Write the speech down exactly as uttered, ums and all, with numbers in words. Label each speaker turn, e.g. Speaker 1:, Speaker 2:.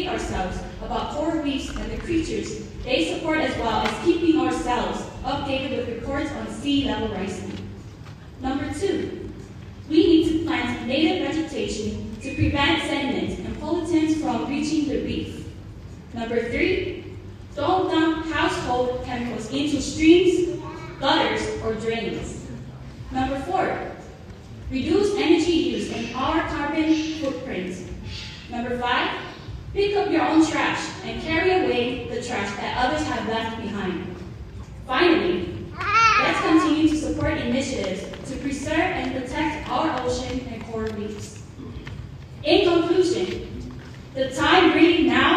Speaker 1: educate ourselves about coral reefs and the creatures they support, as well as keeping ourselves updated with reports on sea level rising. Number two, we need to plant native vegetation to prevent sediment and pollutants from reaching the reef. Number three, don't dump household chemicals into streams, gutters, or drains. Number four, reduce energy use and our carbon footprint. Number five, pick up your own trash and carry away the trash that others have left behind. Finally, let's continue to support initiatives to preserve and protect our ocean and coral reefs. In conclusion, the time really now